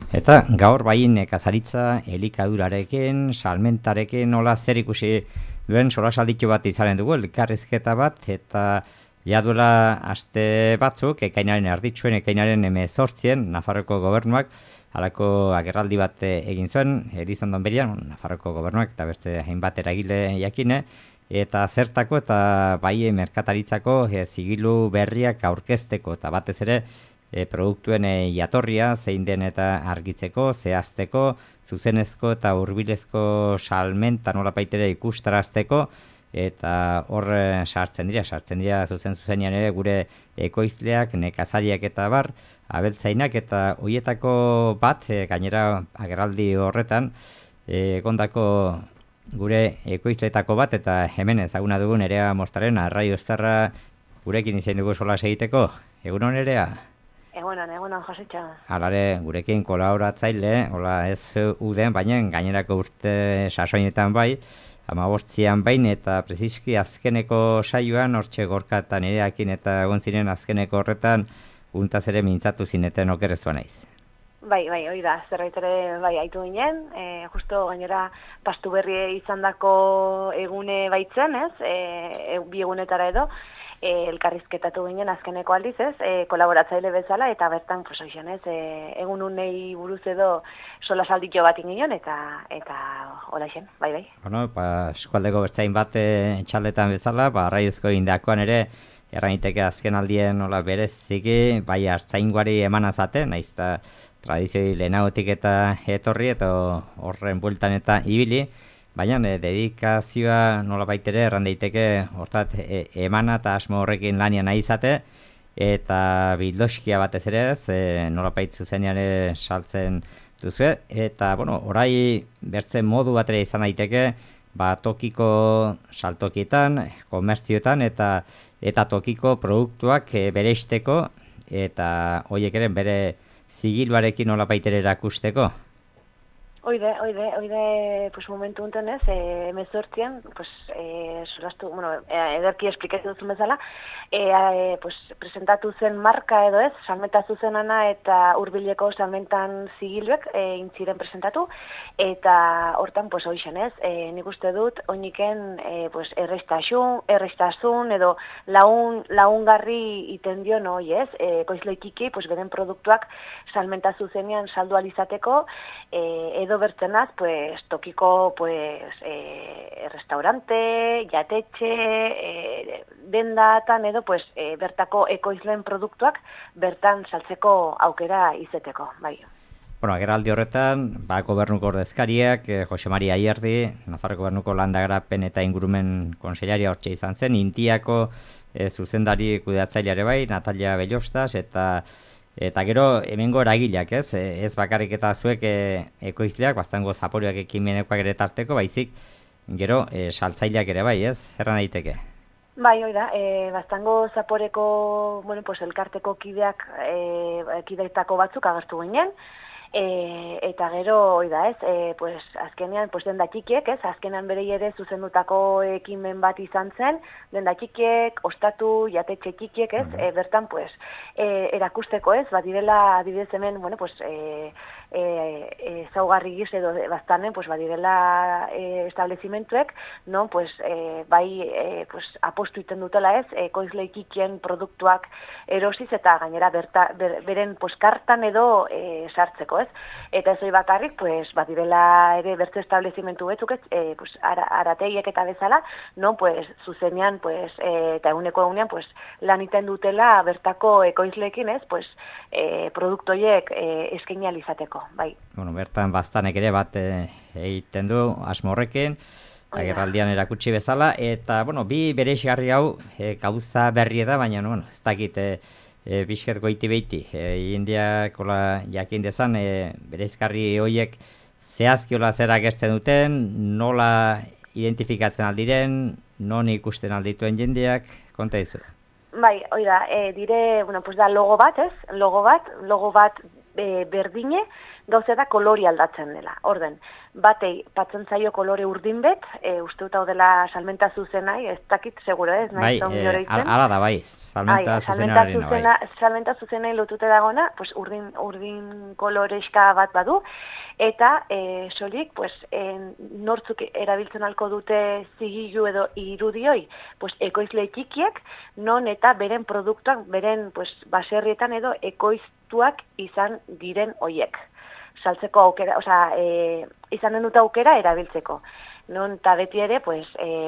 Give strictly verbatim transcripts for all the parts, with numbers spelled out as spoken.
Eta gaur bai nekazaritza elikadurarekin, salmentarekin, nola zer ikusi duen solasalditu bat izanen dugu, elkarrizketa bat, eta ja duela aste batzuk, ekainaren erditxuen, ekainaren hemezortzien, Nafarroko gobernuak, halako agerraldi bat egin zuen, Erizondon berian, Nafarroko gobernuak, eta beste hainbat eragile jakine, eta zertako eta bai merkataritzako e, zigilu berriak aurkezteko, eta batez ere, E, produktuen e, jatorria, zein den eta argitzeko, zehazteko, zuzenezko eta hurbilezko salmenta nola baitere ikustarazteko, eta hor e, sartzen dira, sartzen dira zuzen zuzenean ere gure ekoizleak, nekazariak eta bar, abeltzainak eta hoietako bat, e, gainera agerraldi horretan, egondako gure ekoizletako bat, eta hemen ezaguna dugun Nerea Mostaren, Arraio Estarra gurekin izan dugu solas egiteko. Egunon Nerea? Egunon, egunon, Jositxo. Alare, gurekin kolaboratzaile, hola ez uden, baina gainerako urte sasoinetan bai, hamabostzian bain, eta preziski azkeneko saioan, hortxe Gorka eta Nereakin eta egon ziren azkeneko horretan, untaz ere mintzatu zineten okerrezua naiz. Bai, bai, hori da, zerbait ere bai haitu ginen, e, justo gainera pastu berri izan dako egune baitzen, ez, e, bi egunetara edo, E, elkarrizketatu ginen azkeneko aldiz, ez, e, kolaboratzaile bezala, eta bertan, pues, oixen, ez, e, egun unei buruz edo sola salditxo bat ingenion, eta, eta hola isen, bai, bai. Bueno, ba, eskualdeko bertzain bat e, txaldetan bezala, ba, arraizko indakoan ere, errainiteke azken aldien hola bereziki, bai hartzaingoari emanazate, naiz eta tradizioi lehenagotik eta etorri, eta horren bueltan eta ibili, baina e, dedikazioa nola baitere erran daiteke hortat e, emana eta asmo horrekin lanian nahi izate, eta bildoskia batez ere ez, e, nola bait zuzenean ere saltzen duzu, eta bueno, orai bertzen modu bat ere izan daiteke, ba, tokiko saltokietan, komertzioetan, eta eta tokiko produktuak e, bereizteko, eta horiek ere bere zigiluarekin nola baitere erakusteko. Oide, oide, oide, pues momentu enten ez, e, emezortzian, pues, e, solastu, bueno, ederki esplikatzen duzun bezala, e, e, pues, presentatu zen marka edo ez, salmenta zuzenana eta hurbileko salmentan zigiluek e, intziren presentatu, eta hortan, pues, hoixen ez, e, nik uste dut, oiniken, e, pues, erreztasun, erreztasun, edo laun, laungarri iten dio, no, ez, e, koizleikiki, pues, beren produktuak salmenta zuzenean saldu alizateko, e, edo bertzenaz, pues, tokiko, pues, eh, restaurante, jatetxe, eh, dendatan edo, pues, eh, bertako ekoizleen produktuak bertan saltzeko aukera izeteko, bai. Bueno, agerraldi horretan, ba, gobernuko ordezkariak, eh, Jose Maria Ayerdi, Nafarroko gobernuko landagarapen eta ingurumen konsellaria hortxe izan zen, Intiako eh, zuzendari kudeatzaileare bai, Natalia Bellostas, eta Eta gero, hemengo eragileak, ez? Ez bakarrik eta zuek e, ekoizleak, bastango zaporioak ekimenekoak ere tarteko, baizik, gero, e, saltzaileak ere bai, ez? Erran daiteke? Bai, hoi da, e, bastango zaporeko, bueno, pues, elkarteko kideak, e, kideetako batzuk agertu ginen, E, eta gero, hoi da, ez, e, pues, azkenean, pues, denda txikiek, ez, azkenean berei ere zuzendutako ekimen bat izan zen, denda txikiek, ostatu, jatetxe txikiek, ez, e, bertan, pues, e, erakusteko, ez, bat direla, adibidez hemen, bueno, pues, e, e, e, zaugarri giz edo bastanen, pues, bat direla e, establezimentuek, no, pues, e, bai, e, pues, apostu iten dutela, ez, e, koizleikikien produktuak erosiz, eta gainera, berta, ber, beren, pues, kartan edo e, sartzeko, ez? Eta ez hori bakarrik, pues, bat direla ere bertze establezimentu betzuk, eh, pues, ara, arateiek eta bezala, no, pues, zuzenean, pues, eh, eta eguneko egunean, pues, lan iten dutela bertako ekoizleekin, ez, pues, eh, produktoiek eh, eskaini alizateko, bai. Bueno, bertan bastanek ere bat eh, egiten du asmo horrekin, agerraldian erakutsi bezala, eta, bueno, bi bereizgarri hau eh, gauza berri da, baina, bueno, ez dakit, eh, E, bizket goiti beiti, e, Indiak jakin dezan, e, berezkarri horiek zehazkiola zera gertzen duten, nola identifikatzen aldiren, non ikusten aldituen jendeak, konta izu? Bai, hoi da, e, dire, bueno, pues da logo bat, ez? Logo bat, logo bat e, berdine, gauza da kolori aldatzen dela. Orden, batei patzen zaio kolore urdin bet, e, uste dut hau dela salmenta zuzenai, ez dakit, seguro ez, nahi zon bai, jore eh, ala da, bai, salmenta zuzenari no, bai. Salmenta zuzenai lotute dagona, pues, urdin, urdin kolorezka bat badu, eta e, solik, pues, e, nortzuk erabiltzen alko dute zigilu edo irudioi, pues, ekoizle txikiek, non eta beren produktuak, beren pues, baserrietan edo ekoiztuak izan diren hoiek. Saltzeko aukera, osea, e, izanen dut aukera erabiltzeko. Non eta beti ere, pues,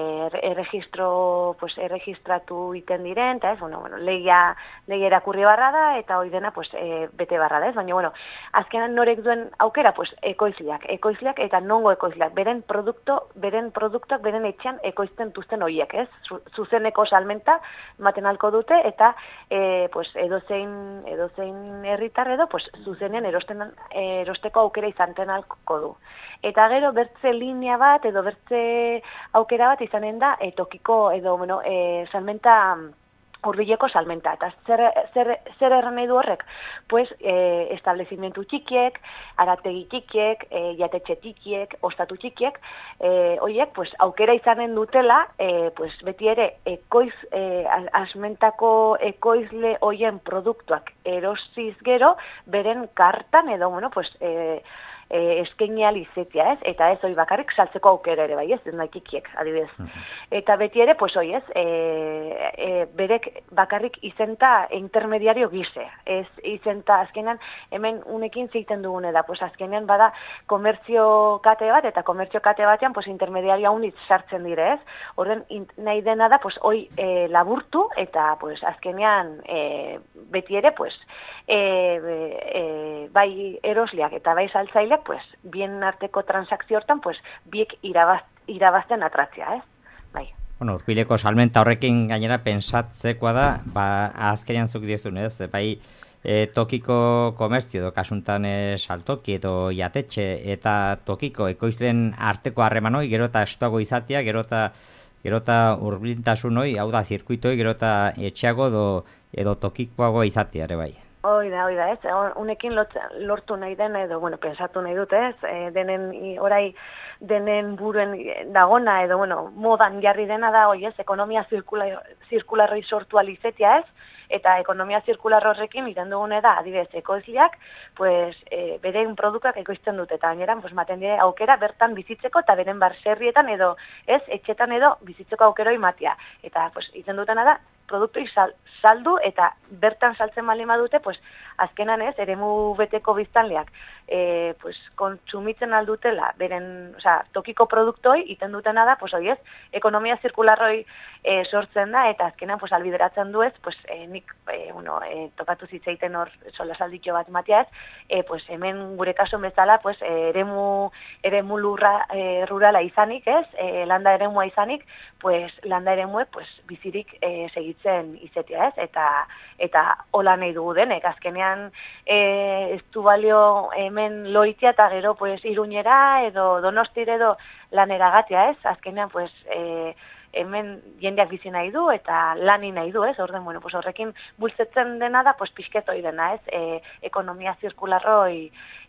erregistro, pues, erregistratu iten diren, eta ez, bueno, bueno, legia, legia erakurri barra da, eta hoi dena, pues, e, bete barra da, ez, baina, bueno, azkenan norek duen aukera, pues, ekoizleak, ekoizleak eta nongo ekoizleak, beren produkto, beren produktuak, beren etxean ekoizten duzten hoiek, ez, zuzeneko salmenta, ematen alko dute, eta, e, pues, edozein, edozein herritar edo, pues, zuzenen erosten, erosteko aukera izanten alko du. Eta gero, bertze linea bat, edo bertze aukera bat izanen da, e, tokiko, edo, bueno, e, salmenta, hurbileko salmenta. Eta zer, zer, zer erran nahi du horrek? Pues, e, establezimentu txikiek, arategi txikiek, e, jatetxe txikiek, ostatu txikiek, e, oiek, pues, aukera izanen dutela, e, pues, beti ere, ekoiz, e, asmentako ekoizle hoien produktuak erosiz gero, beren kartan, edo, bueno, pues, e, E, eskaini alizetia, ez? Eta ez hori bakarrik saltzeko aukera ere, bai, ez? Den daikikiek, adibidez. Uh-huh. Eta beti ere, pues hoi, ez? E, e, berek bakarrik izenta intermediario gise. Ez izenta, azkenean, hemen unekin zeiten dugune da, pues azkenean bada komertzio kate bat, eta komertzio kate batean, pues intermediario unitz sartzen dire, ez? Horren, nahi dena da, pues hoi e, laburtu, eta, pues, azkenean, e, beti ere, pues, e, e, bai erosleak eta bai saltzaileak, pues, bien arteko transakzio hortan, pues, biek irabaz, irabazten atratzea, ez? Bai. Bueno, urbileko salmenta horrekin gainera pensatzekoa da, ba, azkerian zuk diezun, ez? Bai, e, tokiko komertzio, edo kasuntan e, saltoki edo jatetxe, eta tokiko ekoizlen arteko harremanoi, gero eta estuago izatea, gero eta gero eta urbilintasun hoi, hau da, zirkuitoi, gero eta etxeago edo, edo tokikoago izatea, ere bai. Hoi da, hoi da, ez, unekin lortu nahi den, edo, bueno, pensatu nahi dut, ez, e, denen, orai, denen buruen dagona, edo, bueno, modan jarri dena da, hoi ez, ekonomia zirkularroi sortu alizetia, ez, eta ekonomia zirkular horrekin iten dugune da, adibidez, ekoizleak, pues, e, beren produktuak ekoizten dute, eta gaineran, pues, maten dire aukera bertan bizitzeko, eta beren barserrietan edo, ez, etxetan edo bizitzeko aukero imatia. Eta, pues, iten dutena da, produktoi sal, saldu, eta bertan saltzen bali madute, pues, azkenan ez, eremu beteko biztanleak, e, pues, kontsumitzen aldutela, beren, oza, tokiko produktoi, iten dutena da, pues, oiez, ekonomia zirkularroi e, sortzen da, eta azkenan, pues, albideratzen duez, pues, e, nik, e, bueno, e, tokatu zitzaiten hor solasalditxo bat matia ez, e, pues, hemen gure kaso bezala, pues, e, eremu, eremu lurra, e, rurala izanik, ez, e, landa eremua izanik, pues, landa eremuek, pues, bizirik e, segitzen izetia, ez, eta, eta hola nahi dugu denek, azkenean e, ez du balio hemen loitia eta gero, pues, Iruñera edo Donostire edo lanera gatia, ez, azkenean, pues, e, hemen jendeak bizi nahi du eta lani nahi du, ez? Orden, bueno, pues horrekin bultzetzen dena da, pues pixketoi dena, ez? E, ekonomia zirkularroi,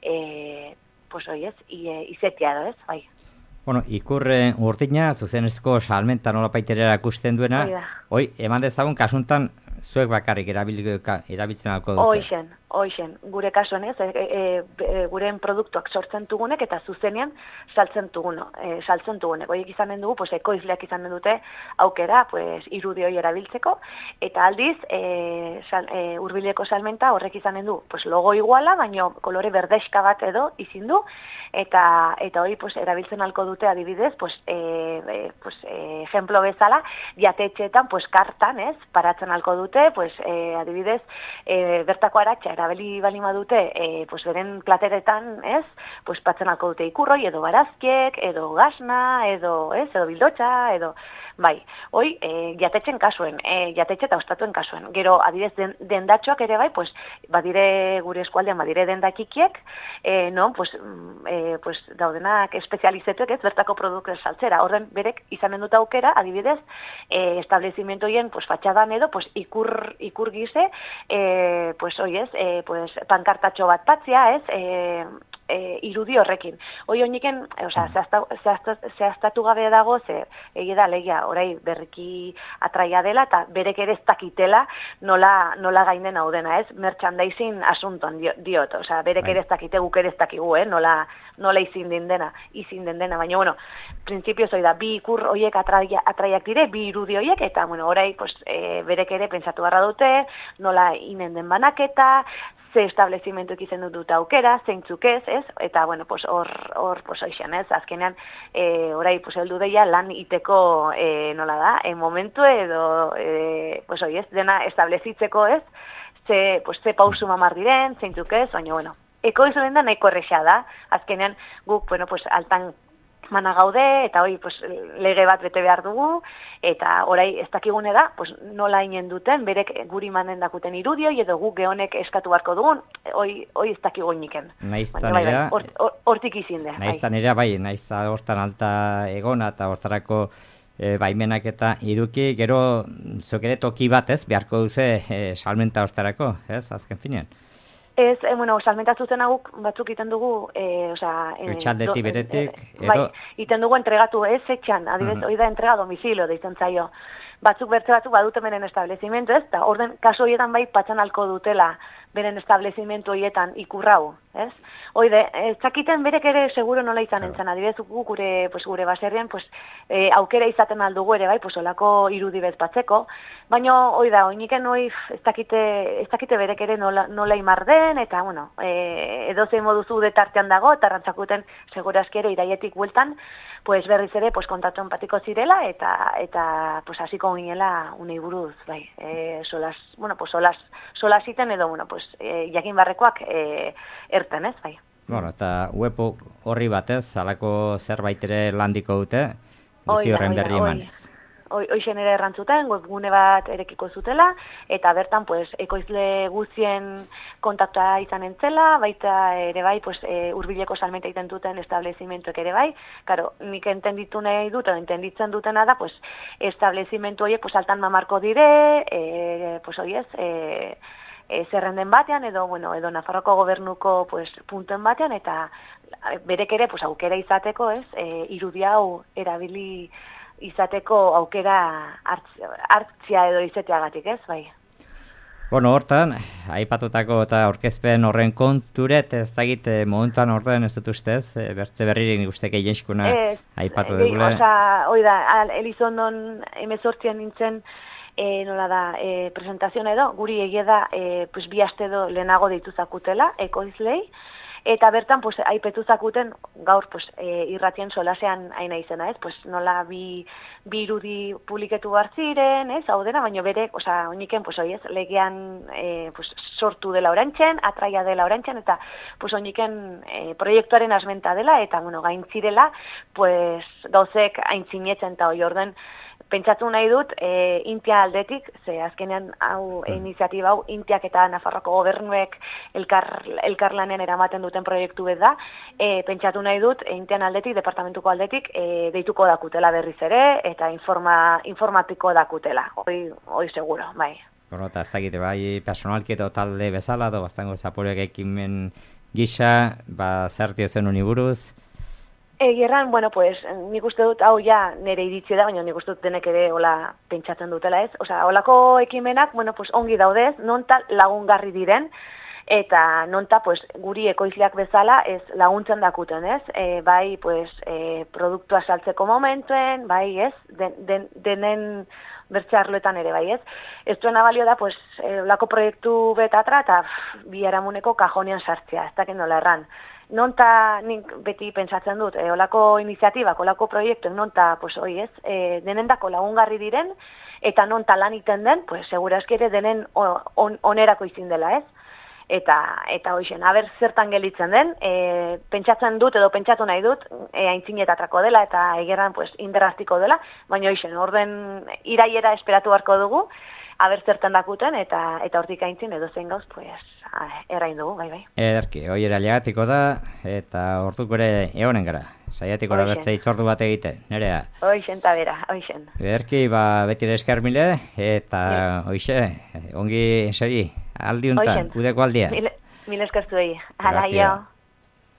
e, pues hoi, ez? I, izetia edo, ez? Bai. Bueno, ikurre urdina, zuzenezko salmenta nola paiterera ikusten duena, hoi, eman dezagun kasuntan zuek bakarrik erabiltzen alko duzu. Hoixen, hoixen, gure kasuan ez, e, e, e, guren produktuak sortzen dugunek eta zuzenean saltzen duguno, e, saltzen dugunek. Hoiek izanen dugu, pues, ekoizleak izanen dute aukera, pues, irudi hoi erabiltzeko, eta aldiz, e, sal, e, urbileko salmenta horrek izanen du, pues, logo iguala, baino kolore berdexka bat edo izin du, eta eta hori, pues, erabiltzen alko dute adibidez, pues, e, e, pues, e, ejemplo bezala, jatetxeetan, pues, kartan, ez, paratzen alko dute, pues, e, adibidez, e, bertako aratxa erabili balima dute, e, pues, beren plateretan, ez, pues, patzen alko dute ikurroi, edo barazkiek, edo gasna, edo, ez, edo bildotxa, edo, bai, hoi, e, jatetxen kasuen, e, jatetxe eta ostatuen kasuen. Gero, adibidez, den, dendatxoak ere bai, pues, badire gure eskualdean, badire dendakikiek, e, non, pues, e, pues, daudenak espezializetuek, ez, bertako produktu saltzera. Horren, berek, izanen dut aukera, adibidez, e, establezimentoien, pues, fatxadan edo, pues, ikur, ikur gize, e, pues, oi ez, e, e, pues, pankartatxo bat patzia, ez, e, e, irudi horrekin. Hoi honiken, osea, zehazta, zehazta, zehaztatu gabe dago, ze egi da legia, orai berriki atraia dela, eta berek ere ez dakitela nola, nola gainen hau dena, ez? Merchandising asunton diot, osea, berek ere ez dakite, guk ere ez dakigu, eh? nola, nola izin den dena, izin den dena, baina, bueno, printzipioz hori da, bi ikur horiek atraia, atraiak dire, bi irudi horiek, eta, bueno, orai, pues, e, berek ere pentsatu barra dute, nola inen den banaketa, ze establezimentuak izan dut aukera, zeintzuk ez, ez? Eta, bueno, pues, hor, hor, pues, oixan, ez? Azkenean, e, orai, pues, heldu deia lan iteko, e, nola da, e, momentu edo, e, pues, oi, ez? Dena establezitzeko, ez? Ze, pues, ze pausu mamar diren, zeintzuk ez, baina, bueno, ekoizuen da nahiko erresa da, azkenean guk, bueno, pues, altan mana gaude, eta hori pues, lege bat bete behar dugu, eta orai ez dakigune da, pues, nola inen duten, berek guri manen dakuten irudio, edo guk gehonek eskatu beharko dugun, hori ez dakigu iniken. Naiztan ere, hortik izin da. Naiztan ere, bai, naiztan hortan alta egona, eta hortarako e, baimenak eta iruki, gero zuk ere toki bat ez, beharko duze e, salmenta hortarako, ez, azken finean. Ez, eh, bueno, salmenta zuzena guk batzuk iten dugu, eh, osea... Eh, etxaldetik beretik, eh, edo... Bai, iten dugu entregatu ez etxan, adibidez, uh-huh. hori da entrega domicilio deitzen zaio. Batzuk bertze batzuk badute beren establezimentu, ez? Da, orden, kasu horietan bai patxan alko dutela beren establezimentu horietan ikurrau, ez? Oide, ez zakiten berek ere seguro nola izan entzan, adibidez guk gure, pues, gure baserrian, pues, e, aukera izaten aldugu ere, bai, pues, olako irudi bezpatzeko, baina, oi da, oiniken, oi, ez dakite, ez dakite berek ere nola, nola imar den, eta, bueno, e, edo zein moduzu detartean dago, eta rantzakuten, segura ere iraietik bueltan, pues, berriz ere, pues, kontratu empatiko zirela, eta, eta, pues, hasiko ginela unei buruz, bai, e, solas, bueno, pues, solas, solas iten edo, bueno, pues, e, jakin barrekoak e, erten, ez, bai. Bueno, eta web horri batez, alako zerbait ere landiko dute, bizi horren berri emanez. Hoixen ere errantzuten, webgune bat erekiko zutela, eta bertan, pues, ekoizle guztien kontaktua izan entzela, baita ere bai, pues, e, hurbileko salmenta egiten duten establezimentuek ere bai. Karo, nik entenditu nahi dut, edo entenditzen dutena da, pues, establezimentu horiek, pues, altan mamarko dire, e, pues, horiez, e, e, zerrenden batean, edo, bueno, edo Nafarroko gobernuko, pues, puntuen batean, eta berek ere, pues, aukera izateko, ez, e, irudi hau erabili izateko aukera hartzia edo izateagatik, ez, bai. Bueno, hortan, aipatutako eta aurkezpen horren konturet, ez dakit, momentuan horren ez dut ustez, bertze berririk nik uste gehienskuna aipatu dugule. Osa, hoi da, Elizondon emezortzian nintzen, e, nola da, e, presentazioa edo, guri egia da, e, pues, bi aste edo lehenago deitu zakutela, ekoizlei, eta bertan, pues, aipetu zakuten, gaur, pues, e, irratien solasean aina izena, ez? Pues, nola bi, bi irudi publiketu hartziren, ez? Hau dena, baina bere, oza, oiniken, pues, oiez, legean e, pues, sortu dela orantxen, atraia dela orantxen, eta, pues, oiniken e, proiektuaren asmenta dela, eta, bueno, gaintzirela, pues, gauzek aintzinetzen eta hoi orden, pentsatu nahi dut, e, Intia aldetik, ze azkenean hau mm. iniziatiba hau, Intiak eta Nafarroko gobernuek elkar, elkarlanean eramaten duten proiektu bet da, e, pentsatu nahi dut, e, Intian aldetik, departamentuko aldetik, e, deituko dakutela berriz ere, eta informa, informatiko dakutela, hoi, hoi seguro, bai. Bueno, eta ez dakite, bai, personalki edo talde bezala, do, bastango zaporeak ekimen gisa, ba, zertio zen uniburuz. Egerran, bueno, pues, nik uste dut, hau ja nire iritzi da, baina nik uste dut denek ere hola pentsatzen dutela ez. Osa, holako ekimenak, bueno, pues, ongi daudez, nonta lagungarri diren, eta nonta, pues, guri ekoizleak bezala ez laguntzen dakuten, ez? E, bai, pues, e, produktua saltzeko momentuen, bai, ez? Den, den, denen bertze arloetan ere, bai, ez? Ez duena balio da, pues, e, olako proiektu betatra, eta bi aramuneko kajonean sartzea, ez dakit nola erran. Nonta nik beti pentsatzen dut, e, olako iniziatibak, olako proiektuek, nonta, pues, oi ez, e, denendako lagungarri diren, eta nonta lan iten den, pues, segurazki ere denen on, onerako izin dela, ez? Eta, eta hoixen, aber zertan gelitzen den, e, pentsatzen dut edo pentsatu nahi dut, e, aintzinetatrako dela, eta egeran, pues, inderraztiko dela, baina hoixen, orden iraiera esperatu beharko dugu, aber zertan dakuten, eta eta hortik aintzin edo zein gauz, pues, errain dugu, bai, bai. Ederki, hoi eraliagatiko da, eta hortuko ere egonen gara. Saiatiko da beste itzordu bat egite, nerea. Hoixen eta bera, hoixen. Ederki, ba, beti ere esker mile, eta hoixe, ongi segi, aldiuntan, kudeko aldia. Mil, mil eskertu egi. Hala,